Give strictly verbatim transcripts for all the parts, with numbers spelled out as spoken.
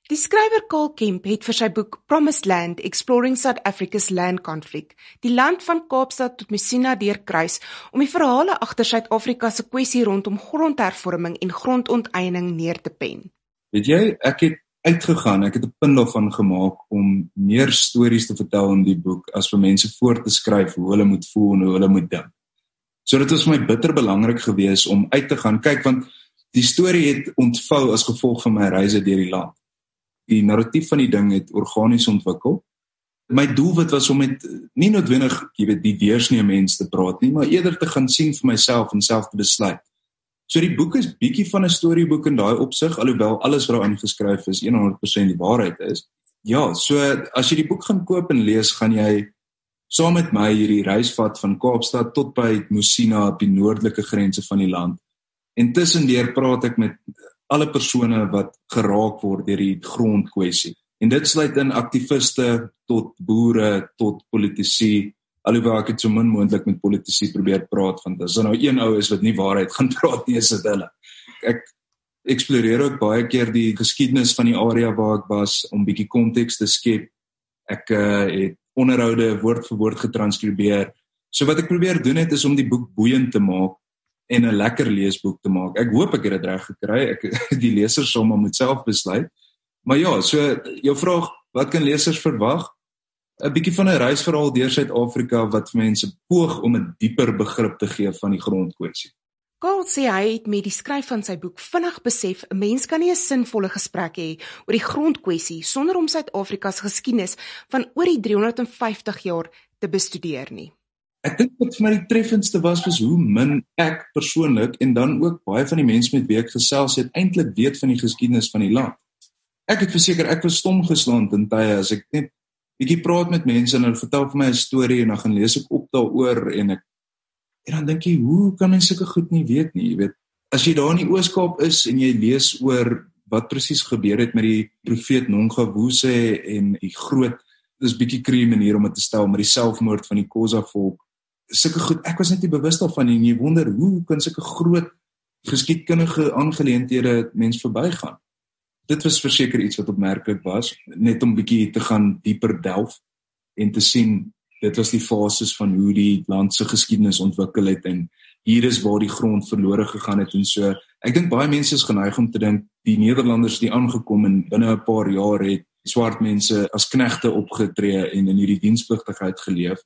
Die skrywer Karl Kemp het vir sy boek Promised Land, Exploring South Africa's Land Conflict, die land van Kaapstad tot Messina deurkruis om die verhale agter Suid-Afrika se kwessie rondom grondhervorming en grondonteiening neer te pen. Weet jy, ek het uitgegaan, ek het 'n punt daarvan gemaak om meer stories te vertel in die boek as vir mense voor te skryf hoe hulle moet voel en hoe hulle moet dink. So dit was my bitter belangrik gewees om uit te gaan kyk, want die storie het ontvou as gevolg van my reise deur die land. Die narratief van die ding het organies ontwikkel. My doelwit was om met, nie noodwendig, jy weet, die deursnee mens te praat nie, maar eerder te gaan sien vir myself en self te besluit. So die boek is bietjie van 'n storieboek in daai opsig, alhoewel alles wat daarin geskryf is honderd persent die waarheid is. Ja, so as jy die boek gaan koop en lees, gaan jy saam met my hierdie reis vat van Kaapstad tot by Messina op die noordelike grense van die land. En tussendeur praat ek met alle persone wat geraak word deur die grondkwessie. En dit sluit in aktiviste tot boere tot politici, alhoewel ek het so min moontlik met politici probeer praat, want as daar nou een ou is wat nie waarheid gaan praat nie, is dit hulle. Ek eksploreer ook baie keer die geskiedenis van die area waar ek was, om bietjie konteks te skep. Ek uh, het onderhoude woord vir woord getranskribeer. So wat ek probeer doen het, is om die boek boeiend te maak en 'n lekker leesboek te maak. Ek hoop ek het dit reg gekry. Ek die lesers sal maar moet self besluit. Maar ja, so jou vraag, wat kan lesers verwag? 'n Bietjie van 'n reisverhaal deur Suid-Afrika wat vir mense poog om 'n dieper begrip te gee van die grondkwessie. Karl sê hy het met die skryf van sy boek vinnig besef 'n mens kan nie 'n sinvolle gesprek hê oor die grondkwessie sonder om Suid-Afrika se geskiedenis van oor die driehonderdvyftig jaar te bestudeer nie. Ek dink wat vir my die treffendste was, was hoe min ek persoonlik en dan ook baie van die mense met wie ek gesels het eintlik weet van die geskiedenis van die land. Ek het verseker, ek was stom geslaan in tye as ek net bietjie praat met mense en hulle vertel vir my 'n storie en dan gaan lees ek op daaroor en ek en dan dink jy, hoe kan mense sulke goed nie weet nie, jy weet. As jy daar in die Oos-Kaap is en jy lees oor wat presies gebeur het met die profeet Nongqawuse en die groot, dis bietjie kree manier om dit te stel, maar die selfmoord van die Xhosa volk, sulke goed, ek was net nie bewus daarvan en jy wonder, hoe kan sulke groot geskiedkundige aangeleenthede mens verbygaan? Dit was verseker iets wat opmerklik was, net om bietjie te gaan dieper delf en te sien, dit was die fases van hoe die land se geskiedenis ontwikkel het en hier is waar die grond verlore gegaan het en so. Ek dink baie mense is geneig om te dink, die Nederlanders die aangekom en binne 'n paar jaar het swart mense as knegte opgetree en in hierdie dienspligtigheid geleef.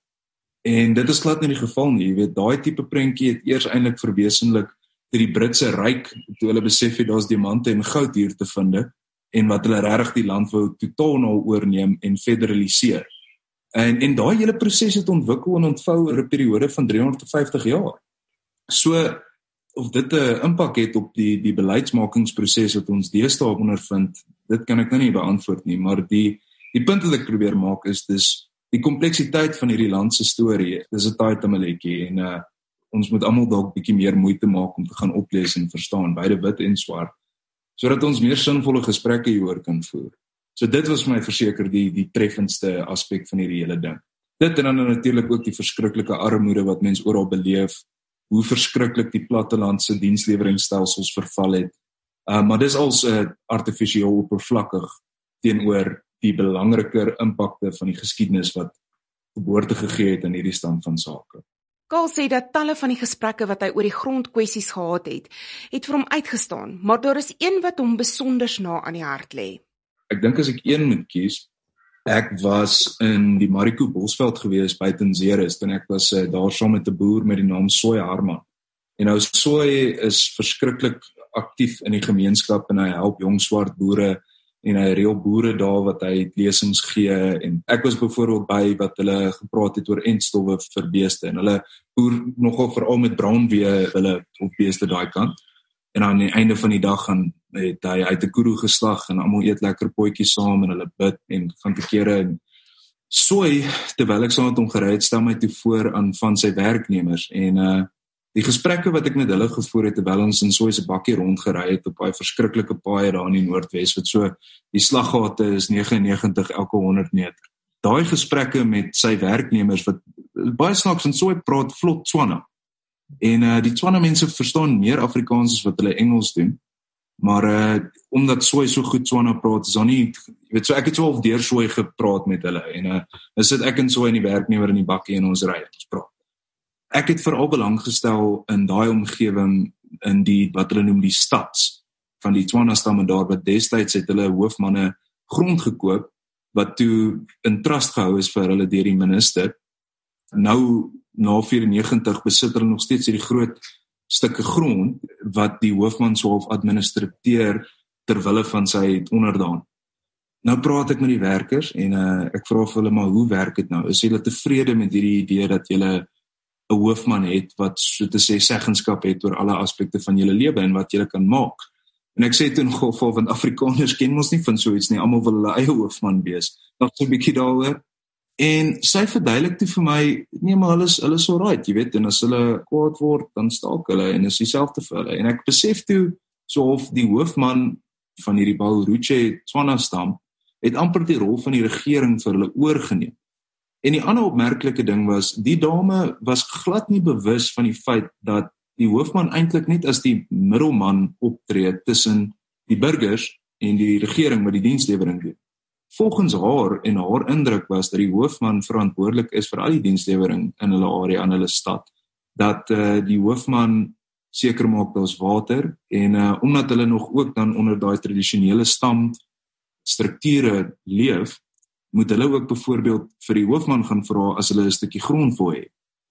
En dit is glad nie die geval nie, jy weet, daai tipe prentjie het eers eintlik verwesenlik deur die Britse ryk, toe hulle besef het daar's diamante en goud hier te vind en wat hulle regtig die land wou totaal nou oorneem en federaliseer. En en daai hele proses het ontwikkel en ontvou oor 'n periode van driehonderdvyftig jaar. So of dit 'n impak het op die die beleidsmakingsproses wat ons deesdae ondervind, dit kan ek nou nie beantwoord nie, maar die die punt wat ek probeer maak is dis die kompleksiteit van hierdie land se storie. Dis 'n taai tamaletjie en uh, ons moet almal dalk bietjie meer moeite maak om te gaan oplees en verstaan, beide wit en swart, sodat ons meer sinvolle gesprekke hieroor kan voer. So dit was vir my verseker die die treffendste aspek van hierdie hele ding. Dit en dan natuurlik ook die verskriklike armoede wat mens oral beleef, hoe verskriklik die plattelandse diensleweringsstelsels verval het. Uh, maar dis als uh, artifisieel oppervlakkig teenoor die belangriker impakte van die geskiedenis wat geboorte gegee het in hierdie stand van sake. Karl sê dat talle van die gesprekke wat hy oor die grondkwessies gehad het, het vir hom uitgestaan, maar daar is een wat hom besonders na aan die hart lê. Ek dink as ek een moet kies, ek was in die Mariko Bosveld gewees by Tenzeres, en ek was uh, daar saam met 'n boer met die naam Soy Harman. En nou Soy is verskriklik aktief in die gemeenskap en hy help jong swart boere en hy reël boere daar wat hy lesings gee en ek was byvoorbeeld by wat hulle gepraat het oor entstowwe vir beeste en hulle boer nogal veral met braunwee hulle op beeste daai kant. En aan die einde van die dag gaan het hy uit 'n koeroe geslag en almal eet lekker potjies saam en hulle bid en gaan te kere en Soy, terwyl ek saam met hom gery het, stel my toe voor aan van sy werknemers en uh, die gesprekke wat ek met hulle gevoer het terwyl ons in Soy se bakkie rondgery het op daai verskriklike paaie daar in die Noordwes wat so die slaggate is negenennegentig elke honderd meter. Daai gesprekke met sy werknemers wat baie snaaks in Soy praat vlot Tswana. En uh, die Tswana mense verstaan meer Afrikaans as wat hulle Engels doen. Maar uh, omdat Soy so goed Tswana praat, is dan nie, jy weet, so ek het so half deur Soy gepraat met hulle, en uh, dan sit ek en Soy in die werknemer in die bakkie en ons ry, ons praat. Ek het veral belang gestel in daai omgewing, in die, wat hulle noem die stads, van die Tswana stamme daar, wat destyds het hulle hoofmanne grond gekoop, wat toe in trust gehou is vir hulle deur die minister. Nou, na vyfennegentig besit hulle nog steeds hierdie groot stukke grond, wat die hoofman so half administreer terwille van sy onderdaan. Nou praat ek met die werkers, en uh, ek vra vir hulle, maar hoe werk dit nou? Is julle tevrede met hierdie idee, dat julle 'n hoofman het, wat so te sê seggenskap het oor alle aspekte van julle lewe, en wat julle kan maak? En ek sê toe in geval, want Afrikaners ken ons nie van so iets nie, almal wil hulle eie hoofman wees. Nog so 'n bietjie daaroor. En sy verduidelik toe vir my, nee, maar hulle is, hulle is alright, jy weet, en as hulle kwaad word, dan staak hulle, en is dieselfde vir hulle. En ek besef toe, so of die hoofman van hierdie Bauruche Tswana stam, het amper die rol van die regering vir hulle oorgeneem. En die ander opmerklike ding was, die dame was glad nie bewus van die feit dat die hoofman eintlik net as die middelman optree tussen die burgers en die regering wat die dienslewering doen. Volgens haar en haar indruk was dat die hoofman verantwoordelik is vir al die dienslewering in hulle area, in hulle stad. Dat uh, die hoofman seker maak daar's water, en uh, omdat hulle nog ook dan onder daai tradisionele stam strukture leef, moet hulle ook byvoorbeeld vir die hoofman gaan vra as hulle 'n stukkie grond wil hê.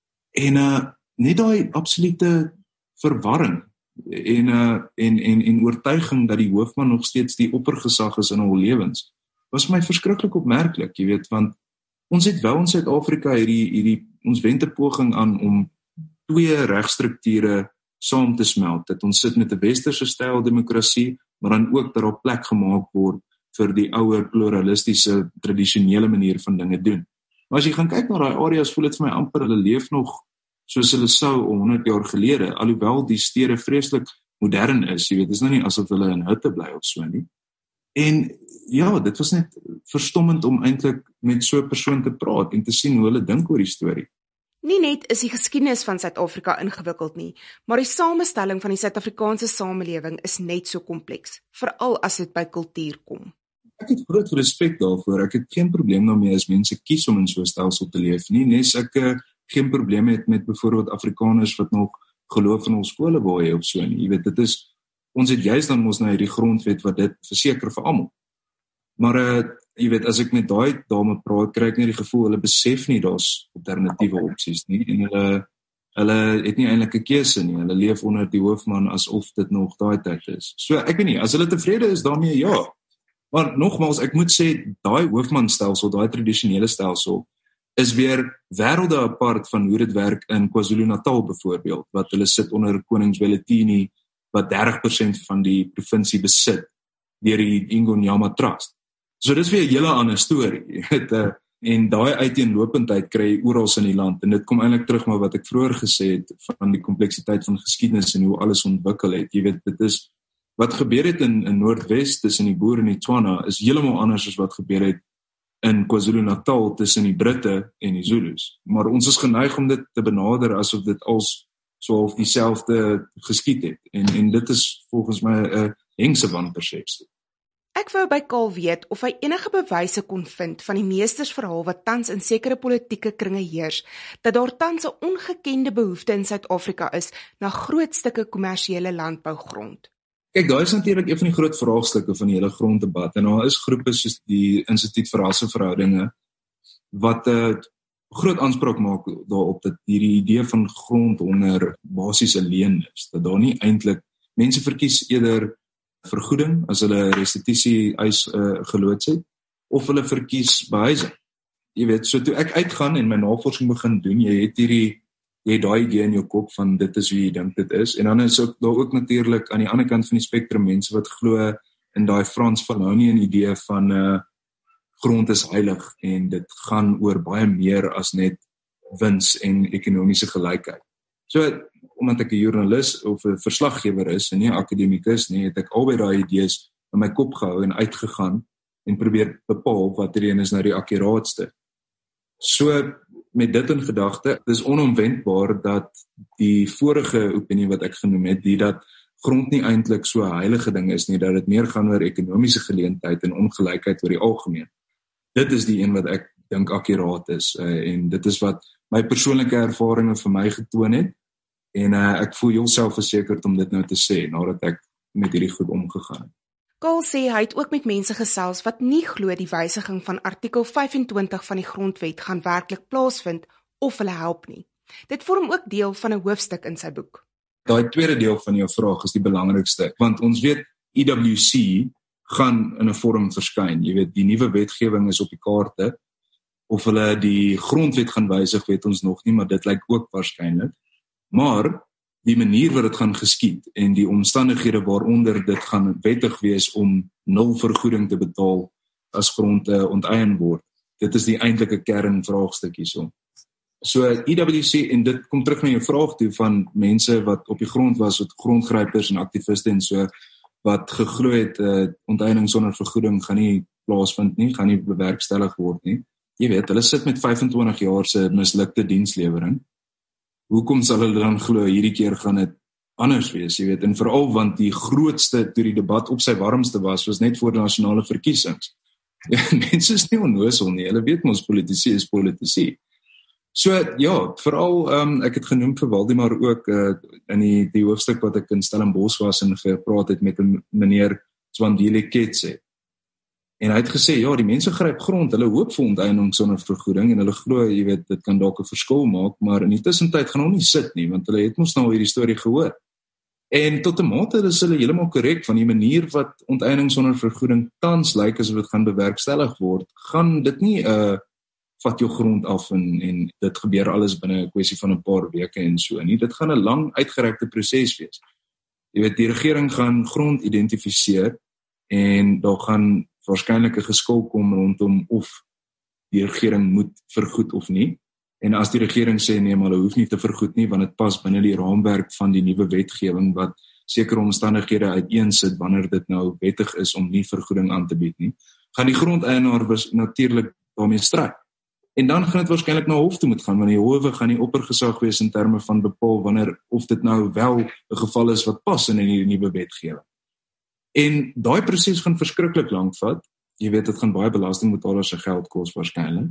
En uh, net daai absolute verwarring en, uh, en, en, en oortuiging dat die hoofman nog steeds die oppergesag is in hul lewens, was my verskriklik opmerklik, jy weet, want ons het wel in Suid-Afrika hierdie, hierdie, ons wend 'n poging aan om twee regstrukture saam te smelt, dat ons sit met 'n westerse styl demokrasie, maar dan ook dat daar plek gemaak word vir die ouer pluralistiese, tradisionele manier van dinge doen. Maar as jy gaan kyk na daai areas, voel dit vir my amper, hulle leef nog soos hulle sou honderd jaar gelede, alhoewel die stede vreeslik modern is, jy weet, dit is nou nie asof hulle in hutte bly of so nie. En ja, dit was net verstommend om eintlik met so 'n persoon te praat en te sien hoe hulle dink oor die storie. Nie net is die geskiedenis van Suid-Afrika ingewikkeld nie, maar die samestelling van die Suid-Afrikaanse samelewing is net so kompleks, veral as dit by kultuur kom. Ek het groot respek daarvoor. Ek het geen probleem daarmee as mense kies om in so 'n stelsel te leef nie. Nes ek uh, geen probleem het met byvoorbeeld Afrikaners wat nog geloof in ons skole wil hê of so nie. Jy weet, dit is, ons het juist dan mos nou hierdie grondwet wat dit verseker vir almal. Maar uh, jy weet, as ek met daai dame praat, kry ek nie die gevoel hulle besef nie daar's alternatiewe opsies nie, en hulle hulle het nie eintlik 'n keuse nie. Hulle leef onder die hoofman asof dit nog daai tyd is. So ek weet nie, as hulle tevrede is daarmee, ja. Maar nogmaals, ek moet sê, daai hoofmanstelsel, daai tradisionele stelsel, is weer wêrelde apart van hoe dit werk in KwaZulu-Natal byvoorbeeld, wat hulle sit onder koning Zwelithini, wat dertig persent van die provinsie besit, deur die Ingonyama Trust. So dis weer 'n hele ander storie. En daai uiteenlopendheid kry jy oral in die land, en dit kom eintlik terug maar wat ek vroeër gesê het, van die kompleksiteit van geskiedenis en hoe alles ontwikkel het. Jy weet, dit is wat gebeur het in, in Noordwes tussen die Boere en die Tswana is heeltemal anders as wat gebeur het in KwaZulu-Natal tussen die Britte en die Zulus. Maar ons is geneig om dit te benader asof dit als so half dieselfde geskied het. En, en dit is volgens my 'n hengse wanpersepsie. Ek wou by Karl weet of hy enige bewyse kon vind van die meestersverhaal wat tans in sekere politieke kringe heers, dat daar tans 'n ongekende behoefte in Suid-Afrika is na groot stukke kommersiële landbougrond. Kyk, daar is natuurlik een van die groot vraagstukke van die hele gronddebat, en daar is groepe soos die Instituut vir Rasseverhoudinge wat 'n uh, groot aanspraak maak daarop dat hierdie idee van grond onder basiese leen is, dat daar nie eintlik, mense verkies eerder vergoeding as hulle restituisie eis uh, geloods het, of hulle verkies behuising. Jy weet, so toe ek uitgaan en my navorsing begin doen, jy het hierdie jy het daai idee in jou kop van dit is wie jy dink dit is, en dan is ook daar ook natuurlik aan die ander kant van die spektrum mense wat glo in daai Frans Fanonian idee van uh, grond is heilig, en dit gaan oor baie meer as net wins en ekonomiese gelykheid. So, omdat ek 'n joernalis of 'n verslaggewer is en nie 'n akademikus nie, het ek albei daai idees in my kop gehou en uitgegaan en probeer bepaal watter een is nou die akkuraatste. So, met dit in gedagte, dis onomwendbaar dat die vorige opinie wat ek genoem het, die dat grond nie eintlik so 'n heilige ding is nie, dat dit meer gaan oor ekonomiese geleentheid en ongelykheid oor die algemeen. Dit is die een wat ek dink akkuraat is, uh, en dit is wat my persoonlike ervarings vir my getoon het, en uh, ek voel heel selfversekerd om dit nou te sê, nadat ek met hierdie goed omgegaan het. Karl sê hy het ook met mense gesels wat nie glo die wysiging van artikel vyfentwintig van die grondwet gaan werklik plaasvind of hulle help nie. Dit vorm ook deel van 'n hoofstuk in sy boek. Daai tweede deel van jou vraag is die belangrikste, want ons weet E W C gaan in 'n vorm verskyn. Jy weet, die nuwe wetgewing is op die kaarte, of hulle die grondwet gaan wysig, weet ons nog nie, maar dit lyk ook waarskynlik. Maar die manier wat dit gaan geskied en die omstandighede waaronder dit gaan wettig wees om nul vergoeding te betaal as grond uh, onteien word, dit is die eintlike kernvraagstuk hierso. So E W C, en dit kom terug na jou vraag toe van mense wat op die grond was, wat grondgrypers en aktiviste en so, wat geglo het, uh, onteiening sonder vergoeding gaan nie plaasvind nie, gaan nie bewerkstellig word nie. Jy weet, hulle sit met vyfentwintig jaar se mislukte dienslewering. Hoekom sal hulle dan glo hierdie keer gaan dit anders wees, jy weet, en veral want die grootste, toe die debat op sy warmste was, was net voor die nasionale verkiesings. Ja, mense is nie onnoosel nie, hulle weet ons politici is politici. So, ja, veral, um, ek het genoem vir Waldemar ook, uh, in die, die hoofstuk wat ek in Stellenbosch was en gepraat het met een meneer Zwandile Ketse. En hy het gesê, ja, die mense gryp grond, hulle hoop vir onteiening sonder vergoeding, en hulle glo, jy weet, dit kan dalk 'n verskil maak, maar in die tussentyd gaan hulle nie sit nie, want hulle het mos nou hierdie storie gehoor. En tot 'n mate is hulle heeltemal korrek van die manier wat onteiening sonder vergoeding tans lyk asof dit gaan bewerkstellig word, gaan dit nie 'n uh, vat jou grond af en, en dit gebeur alles binne 'n kwessie van 'n paar weke en so nie. Dit gaan 'n lang uitgerekte proses wees. Jy weet, die regering gaan grond identifiseer en daar gaan waarskynlik 'n geskil kom rondom of die regering moet vergoed of nie. En as die regering sê nee, maar hulle hoef nie te vergoed nie, want dit pas binne die raamwerk van die nuwe wetgewing wat sekere omstandighede uiteensit wanneer dit nou wettig is om nie vergoeding aan te bied nie, gaan die grondeienaar natuurlik daarmee stry. En dan gaan dit waarskynlik na hof toe moet gaan, want die howe gaan nie oppergesag wees in terme van bepaal wanneer of dit nou wel 'n geval is wat pas in die nuwe wetgewing. En daai proses gaan verskriklik lank vat. Jy weet, dit gaan baie belastingbetalers se geld kos waarskynlik.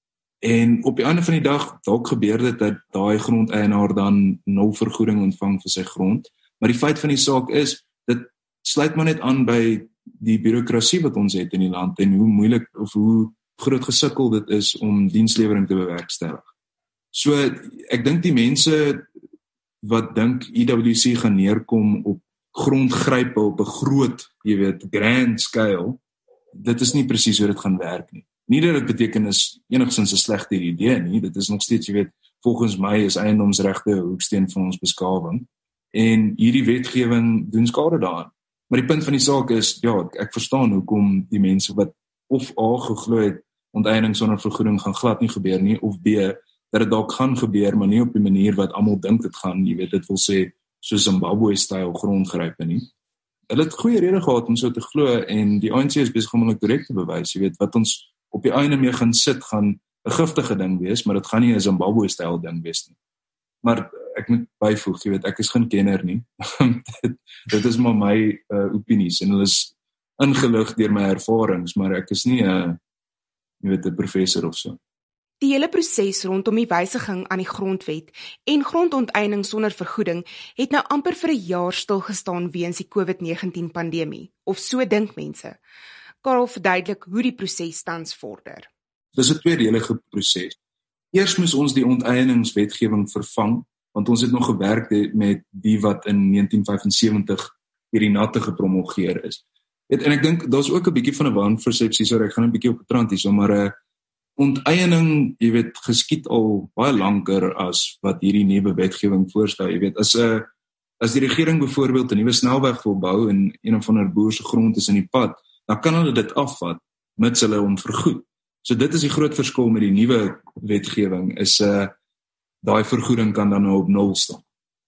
En op die einde van die dag, dalk gebeur dit dat daai grondeienaar dan nul vergoeding ontvang vir sy grond. Maar die feit van die saak is, dit sluit maar net aan by die bureaukrasie wat ons het in die land en hoe moeilik of hoe groot gesukkel dit is om dienslewering te bewerkstellig. So, ek dink die mense wat dink E W C gaan neerkom op grondgrype op 'n groot, jy weet, grand scale, dit is nie presies hoe dit gaan werk nie. Nie dat dit beteken is enigstens 'n slegte idee nie, dit is nog steeds, jy weet, volgens my is eiendomsregte 'n hoeksteen van ons beskawing, en hierdie wetgewing doen skade daaraan. Maar die punt van die saak is, ja, ek verstaan hoekom die mense wat of A geglo het, onteiening sonder vergoeding gaan glad nie gebeur nie, of B, dat dit dalk gaan gebeur, maar nie op die manier wat almal dink dit gaan, jy weet, dit wil sê, so Zimbabwe-styl grondgrype nie. Hulle het goeie rede gehad om so te glo, en die A N C is besig om hulle direk te bewys, jy weet, wat ons op die einde mee gaan sit, gaan 'n giftige ding wees, maar dit gaan nie 'n Zimbabwe-styl ding wees nie. Maar ek moet byvoeg, jy weet, ek is geen kenner nie. dit, dit is maar my uh, opinies, en hulle is ingelig deur my ervarings, maar ek is nie 'n uh, jy weet, 'n professor of so. Die hele proses rondom die wysiging aan die grondwet en grondonteening sonder vergoeding het nou amper vir 'n jaar stilgestaan weens die COVID negentien pandemie, of so dink mense. Karl verduidelik hoe die proses tans vorder. Dis 'n tweedelige proses. Eers moes ons die onteieningswetgewing vervang, want ons het nog gewerk met die wat in negentien vyfensewentig hierdie natte gepromulgeer is. En ek dink daar's ook 'n bietjie van 'n wanpersepsie, so ek gaan 'n bietjie op 'n trant hier, maar 'n onteiening, jy weet, geskied al baie lanker as wat hierdie nuwe wetgewing voorstel. Jy weet, as 'n as die regering byvoorbeeld 'n nuwe snelweg wil bou en een of ander boer se grond is in die pad, dan kan hulle dit afvat mits hulle hom vergoed. So dit is die groot verskil met die nuwe wetgewing, is 'n uh, daai vergoeding kan dan nou op nul staan.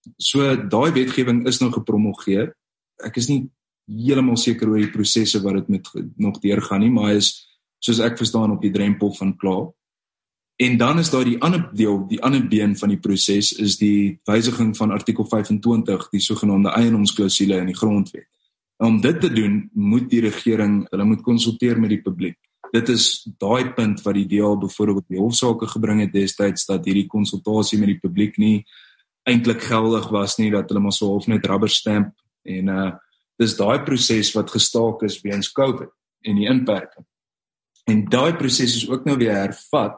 So daai wetgewing is nou gepromulgeer. Ek is nie heeltemal seker oor die prosesse wat dit met nog deurgaan nie, maar hy is, soos ek verstaan, op die drempel van klaar. En dan is daar die ander deel, die ander been van die proses is die wysiging van artikel vyfentwintig, die sogenaamde eienoomsklausule in die grondwet. Om dit te doen, moet die regering, hulle moet konsulteer met die publiek. Dit is daai punt wat die D A byvoorbeeld die hofsaake gebring het destyds, dat hierdie konsultasie met die publiek nie eintlik geldig was nie, dat hulle maar so half net rubber stamp, en uh, dis daai proses wat gestaak is weens COVID en die inperking. En daai proses is ook nou weer hervat.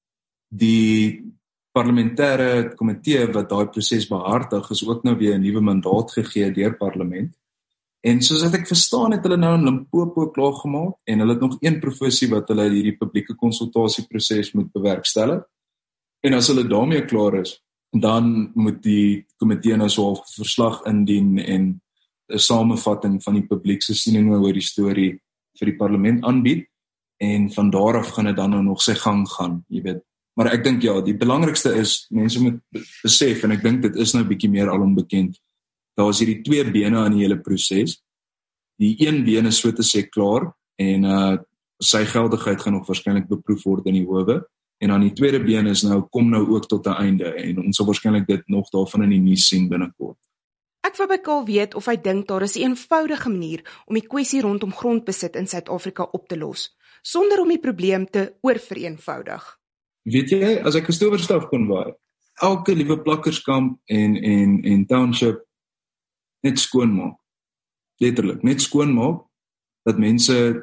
Die parlementêre komitee wat daai proses behartig, is ook nou weer 'n nuwe mandaat gegee deur parlement. En soos wat ek verstaan het hulle nou in Limpopo klaargemaak, en hulle het nog een provinsie wat hulle hierdie publieke konsultasieproses moet bewerkstellig. En as hulle daarmee klaar is, dan moet die komitee nou so 'n verslag indien en 'n samevatting van die publiek se siening oor die storie vir die parlement aanbied, en van daar af gaan dit dan nou nog sy gang gaan, jy weet. Maar ek dink ja, die belangrikste is, mense moet besef, en ek dink dit is nou bietjie meer alom bekend, daar is hierdie twee bene aan die hele proses. Die een been is so te sê klaar, en uh, sy geldigheid gaan nog waarskynlik beproef word in die howe, en dan die tweede been is nou, kom nou ook tot 'n einde, en ons sal waarskynlik dit nog daarvan in die nuus sien binnekort. Ek wou by Karl weet of hy dink daar is 'n eenvoudige manier om die kwessie rondom grondbesit in Suid-Afrika op te los, sonder om die probleem te oorvereenvoudig. Weet jy, as ek 'n stowerstaf kon waai, elke liewe plakkerskamp en, en, en township net skoonmaak. Letterlik, net skoonmaak, dat mense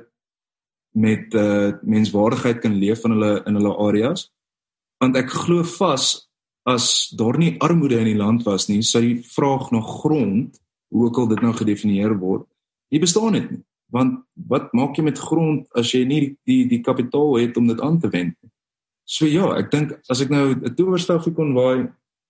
met uh, menswaardigheid kan leef in hulle, in hulle areas. Want ek glo vas, as daar nie armoede in die land was nie, sou die vraag na grond, hoe ook al dit nou gedefinieer word, nie bestaan het nie. Want wat maak jy met grond as jy nie die, die, die kapitaal het om dit aan te wend? So ja, ek dink, as ek nou 'n towerstafie kon waai,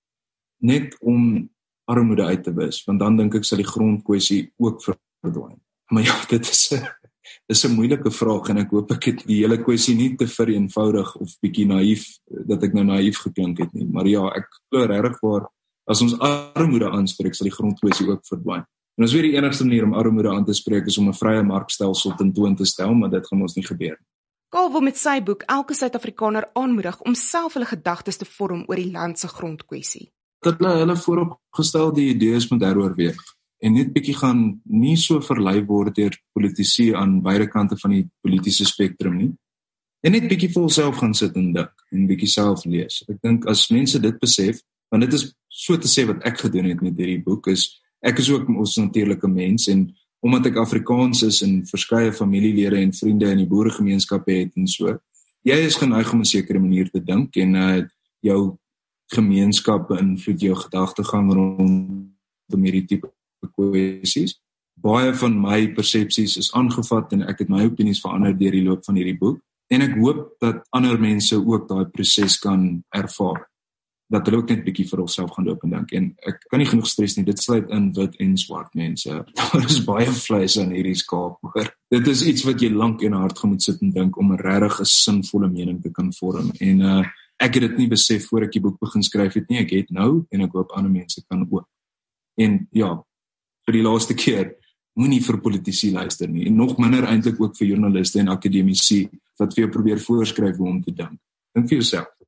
net om armoede uit te wis, want dan dink ek sal die grondkwessie ook verdwyn. Maar ja, dit is 'n dis 'n moeilike vraag, en ek hoop ek het die hele kwessie nie te vereenvoudig of bietjie naïef, dat ek nou naïef geklink het nie. Maar ja, ek glo regtig waar, as ons armoede aanspreek, sal die grondkwessie ook verdwyn. En ons weet die enigste manier om armoede aan te spreek is om 'n vrye markstelsel tentoon te stel, maar dit gaan ons nie gebeur. Karl wil met sy boek elke Suid-Afrikaner aanmoedig om self hulle gedagtes te vorm oor die land se grondkwessie. Dat hulle hulle vooropgestelde idees moet heroorweeg, en net bietjie gaan nie so verlei word deur politici aan beide kante van die politiese spektrum nie, en net bietjie vir hulself gaan sit en dink, en bietjie self lees. Ek dink as mense dit besef, want dit is so te sê wat ek gedoen het met hierdie boek, is ek is ook ons natuurlike mens, en omdat ek Afrikaans is en verskeie familielede en vriende in die boeregemeenskappe het en so, jy is geneig om 'n sekere manier te dink, en uh, jou gemeenskap beïnvloed jou gedagtegang rondom hierdie tipe kwessies. Baie van my persepsies is aangevat, en ek het my opinies verander deur die loop van hierdie boek, en ek hoop dat ander mense ook daai proses kan ervaar, dat hulle ook net bietjie vir hulself gaan loop en dink, en ek kan nie genoeg stres nie, dit sluit in wit en swart mense, daar is baie vleis aan hierdie skaap, hoor. Dit is iets wat jy lank en hard gaan moet sit en dink, om 'n regtig 'n sinvolle mening te kan vorm, en uh, ek het dit nie besef voor ek die boek begin skryf het nie, ek het nou, en ek hoop ander mense kan ook. En ja, vir die laaste keer, moenie vir politici luister nie, en nog minder eintlik ook vir joernaliste en akademici, wat vir jou probeer voorskryf hoe om te dink. Dink vir jouself.